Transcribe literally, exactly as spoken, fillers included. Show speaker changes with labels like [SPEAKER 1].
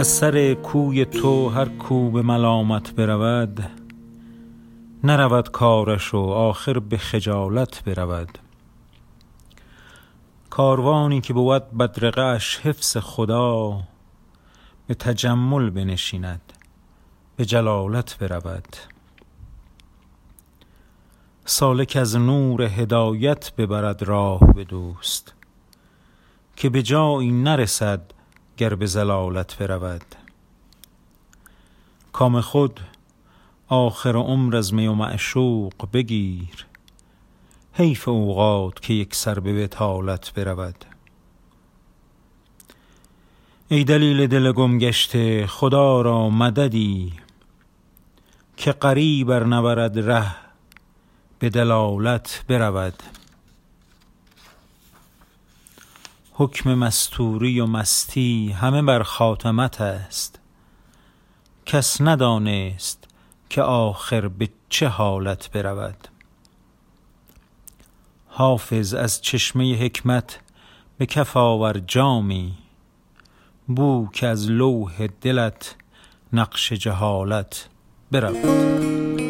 [SPEAKER 1] از سر کوی تو هر کو به ملامت برود، نرود کارش و آخر به خجالت برود. کاروانی که بود بدرقه اش حفظ خدا، به تجمل بنشیند به جلالت برود. سالک از نور هدایت ببرد راه به دوست، که به جایی نرسد گر به ضلالت برود. کام خود آخر عمر از می و معشوق بگیر، حیف اوقات که یک سر به بطالت برود. ای دلیل دل گم گشته خدا را مددی، که غریب ار نبرد ره به دلالت برود. حکم مستوری و مستی همه بر خاتمت است، کس ندانست که آخر به چه حالت برود. حافظ از چشمه حکمت به کف آور جامی، بو که از لوح دلت نقش جهالت برود.